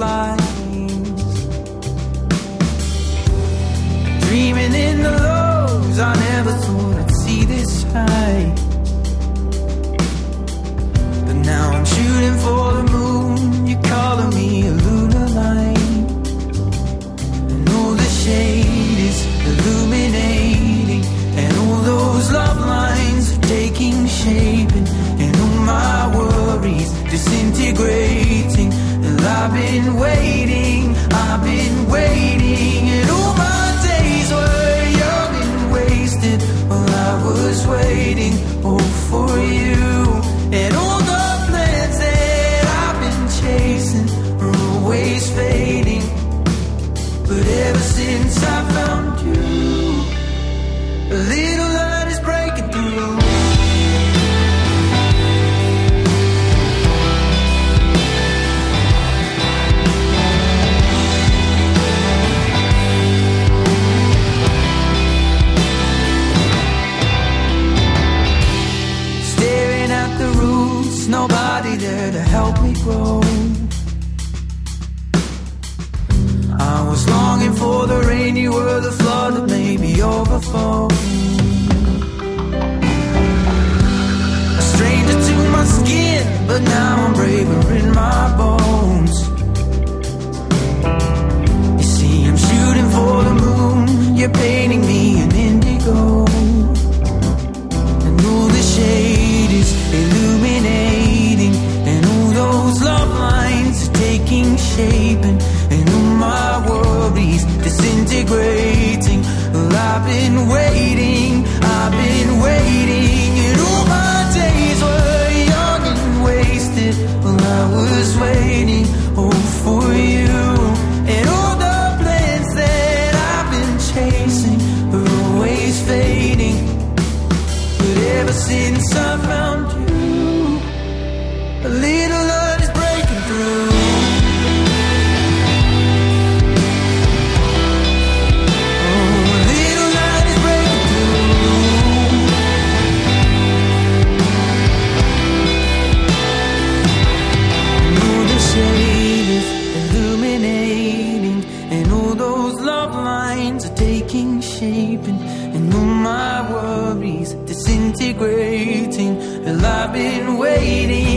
flies, dreaming in the lows. I never thought I'd see this high, but now I'm shooting for the moon. You're calling me a lunar light, and all the shade is illuminating, and all those love lines are taking shape, and all my worries disintegrating. And I've been waiting, and all my days were young and wasted while I was waiting, oh, for you. And all the plans that I've been chasing are always fading, but ever since I found you, a little light is breaking through. Nobody there to help me grow. I was longing for the rain, you were the flood that made me overflow. A stranger to my skin, but now I'm braver in my bones. You see, I'm shooting for the moon, you're painting me an indigo, and all the shade is illuminating, and all those love lines are taking shape, and all my worries disintegrating. Well, I've been waiting, and all my days were young and wasted while I was waiting, oh, for you. And all the plans that I've been chasing are always fading, but ever since I found you, a little light is breaking through. Oh, a little light is breaking through. And all the shade is illuminating, and all those love lines are taking shape, and all my worries disintegrating. Well, I've been waiting,